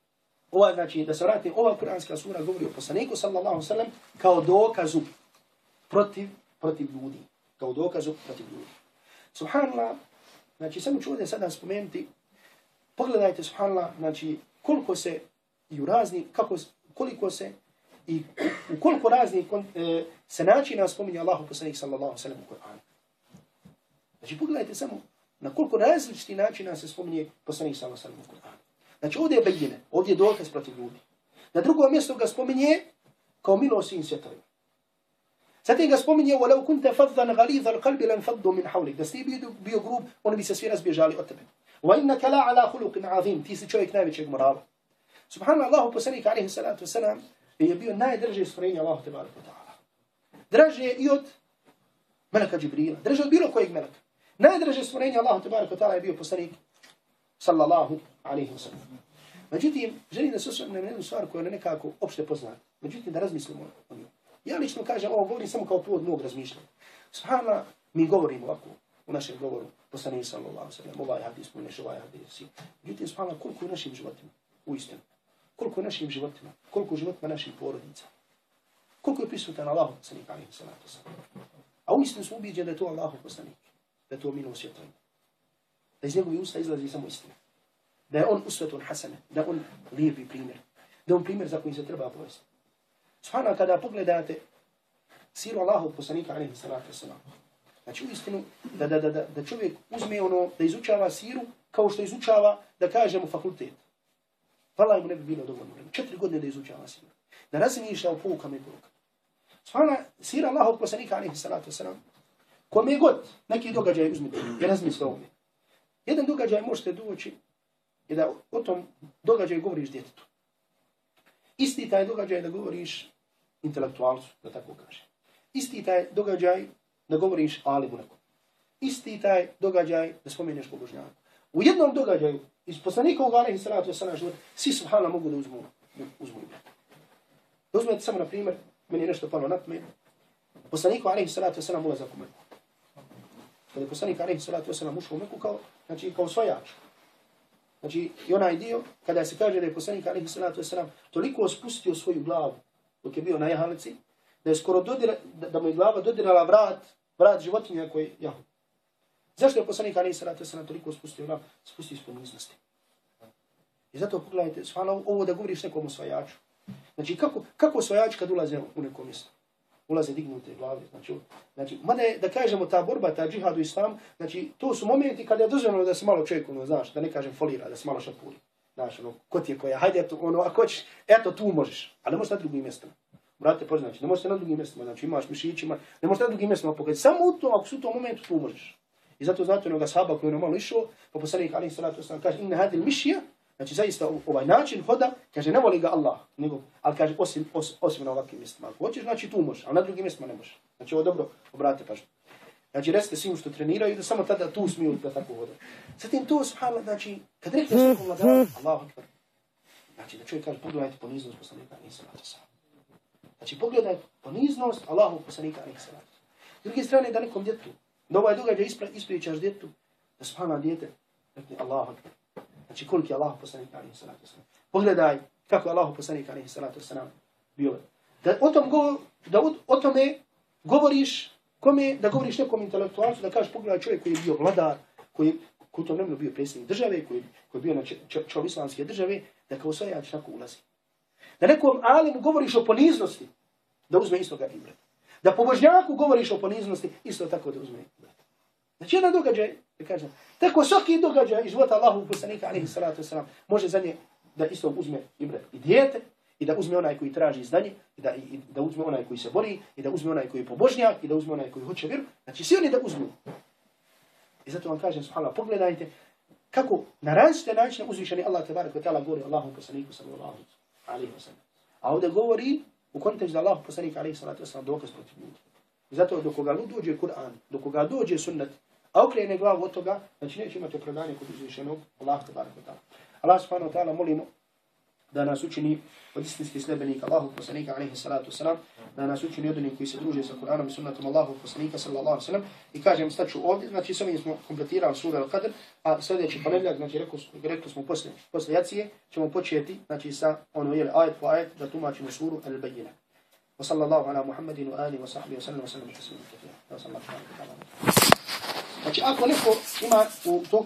znači da se vratim, ova kuranska sura govori o poslaniku sallallahu alejhi ve sellem kao dokazu protiv ljudi, kao dokazu protiv ljudi. Subhanallah, znači samo ću ovdje sada spomenuti, pogledajte subhanallah, znači koliko se i u razni, koliko se i u koliko raznih se načina spominje Allahu poslanik sallallahu alejhi ve sellem u Kur'anu. Znači pogledajte samo na koliko različitih načina se spominje poslanik sallallahu alejhi ve sellem u Kur'anu. Znači ovdje je bejine, ovdje je dokaz protiv ljudi. Na drugom mjestu ga spominje kao milost svim svjetovima. Zatim ga spominje وَلَوْ كُنْتَ فَضًّا غَلِيظَ الْقَلْبِ لَنْفَضُّوا مِنْ حَوْلِكَ. Da si bio grub, oni bi se svi razbježali od tebe. وَإِنَّكَ لَا عَلَى خُلُقٍ عَظِيمٍ. Ti si čovjek najvećeg morala. Subhanallah, Allahu poslanik alejhi salatu vesselam je bio najdraže stvorenje Allahu te barek ve taala. Draže i od meleka Džibrila, draže od bilo kojeg meleka. Najdraže stvorenje Allahu te barek ve taala je bio poslanik sallallahu alejhi ve sellem. Međutim, želim da se osvrnem na jednu stvar koja je nekako opšte poznata. Međutim, da razmislimo o njoj. Ja lično kažem, ovo govorim samo kao plod mog razmišljanja. Subhanallah, mi govorimo ovako u našem govoru, poslanik sallallahu alejhi ve sellem, ovaj hadis, ovaj hadis. Međutim, subhanallah, koliko u našim životima, uistinu, koliko u našim životima, koliko u životima naših porodica, koliko je prisutan Allahu poslanik alejhi salatu vesselam. A uistinu smo ubijeđeni da je to Allahu poslanik, da je to milost svjetovima, da iz njegovih usta izlazi samo istina, da je on usvetun hasane, da je on lijepi primjer, da je on primjer za kojim se treba povesti. Subhanallah, kada pogledate siru Allahu poslanika alejhi salatu vesselam, znači uistinu da čovjek uzme ono, da izučava siru kao što izučava, da kažemo, fakultet. Vallahi mu ne bi bilo dovoljno. 4 godine da izučava siru. Da razmišlja o poukama i porukama. Subhanallah, sira Allahog poslanika alejhi salatu vesselam, kome god neki događaj uzmite i razmisle ovdje. Jedan događaj možete doći i da o tom događaju govoriš djetetu. Isti taj događaj da govoriš intelektualcu, da tako kaže. Isti taj događaj da govoriš alimu nekom. Isti taj događaj da spomeneš pobožnjaku. U jednom događaju iz poslanikovog alejhi salatu vesselam života svi subhanallah mogu da uzmu ime. Da uzmete samo na primjer, meni je nešto palo na pamet. Poslanikov alejhi salatu vesselam ulazak u Meku. Kada je poslanik alejhi salatu vesselam ušao u Meku kao osvajač. Znači i onaj dio kada se kaže da je poslanik alejhi salatu vesselam toliko spustio svoju glavu dok je bio na jahalici, da je skoro da mu je glava dodirala vrat životinja koji jahu. Zašto je poslanik alejhi salatu vesselam toliko spustio glavu? Spustio iz poniznosti. I zato pogledajte, subhanallah, ovo da govoriš nekom osvajaču. Znači kako osvajač kad ulaze u neko mjesto? Ulaze dignute glave. Znači, mada je, da kažemo, ta borba, ta džihad u islamu, znači, to su momenti kada je dozvoljeno da se malo čovjek, znaš, da ne kažem folira, da se malo šapuri. Znaš, ko ti je koja, hajde, ako hoćeš, eto, tu možeš, ali ne možeš na drugim mjestima. Brate, poznaći, ne možeš na drugim mjestima, znači imaš mišićima, ne možeš na drugim mjestima pokazati. Samo u tom, ako su u tom momentu, tu možeš. I zato znate onoga sahaba koji je normalno išao, pa poslanik alejhi salatu vesselam kaže, inna hadil mišija, znači zaista ovaj način hoda, kaže, ne voli ga Allah, ali kaže, osim na ovakvim mjestima. Ako hoćeš, znači tu možeš, ali na drugim mjestima ne možeš. Znači ovo dobro, obratite pažnju. Znači recite svim što treniraju da samo tada tu smiju da tako hoda. Zatim to, subhanallah, znači, kad rekli svakom vladaru, Allahu akbar, znači da čovjek kaže, pogledajte poniznost poslanika alejhi salatu vesselam. Znači pogledajte poniznost Allahu poslanika alejhi salatu vesselam. S druge strane, da nekom djetu, da ovaj događaj ispričaš djetu, da subhanallah djete, rekli Allahu akbar. Znači koliki je Allah poslanik alejhi salatu vesselam. Pogledaj kako je Allah poslanik alejhi salatu vesselam bio. Da o tome govoriš kome, da govoriš nekom intelektualcu, da kažeš pogledaj čovjek koji je bio vladar, koji u tom vremenu bio predsjednik države, koji je bio na čelu islamske države, da kao osvajač tako ulazi. Da nekom alimu govoriš o poniznosti, da uzme istoga ibret. Da pobožnjaku govoriš o poniznosti, isto tako da uzme ibret. Znači jedan događaj, da kažem, tako svaki događaj iz života Allahu poslanika alejhi salatu vesselam može za nje da isto uzme ibret i dijete, i da uzme onaj koji traži znanje, i da uzme onaj koji se bori, i da uzme onaj koji je pobožnjak, i da uzme onaj koji hoće vjeru. Znači svi oni da uzmu. I zato vam kažem, subhanallah, pogledajte kako na različite načine uzvišeni Allah tebarek ve taala govori Allahu poslaniku sallallahu alaihi wa sallam. A ovdje govori u kontekstu da Allah poslanik alaihi salatu wasalam dokaz protiv ljudi. I zato dok koga dođe Kur'an, dok koga dođe sunnet, a okrene glavu od toga, znači neće imati opravdanje kod uzvišenog Allah tabaraka wa ta'ala. Allah subhanahu wa ta'ala molimo da nas učini od istinskih sljedbenika Allahog poslanika alaihi salatu wasalam, da nas učini od onih koji se druže sa Kur'anom i sunnetom Allahog poslanika sallallahu alaihi wasalam. I kažem, staću ovdje, znači s ovim smo kompletirali suru Al-Qadr, a sljedeći ponedjeljak, znači rekli smo posle jacije, ćemo početi, znači sa ono jel ajet po ajet da tumačimo suru Al-Bayyina. Wa sallallahu ala Muhammedin wa alihi wa sahbihi wa sallam wa sallam taslima kathira. Znači ako neko ima u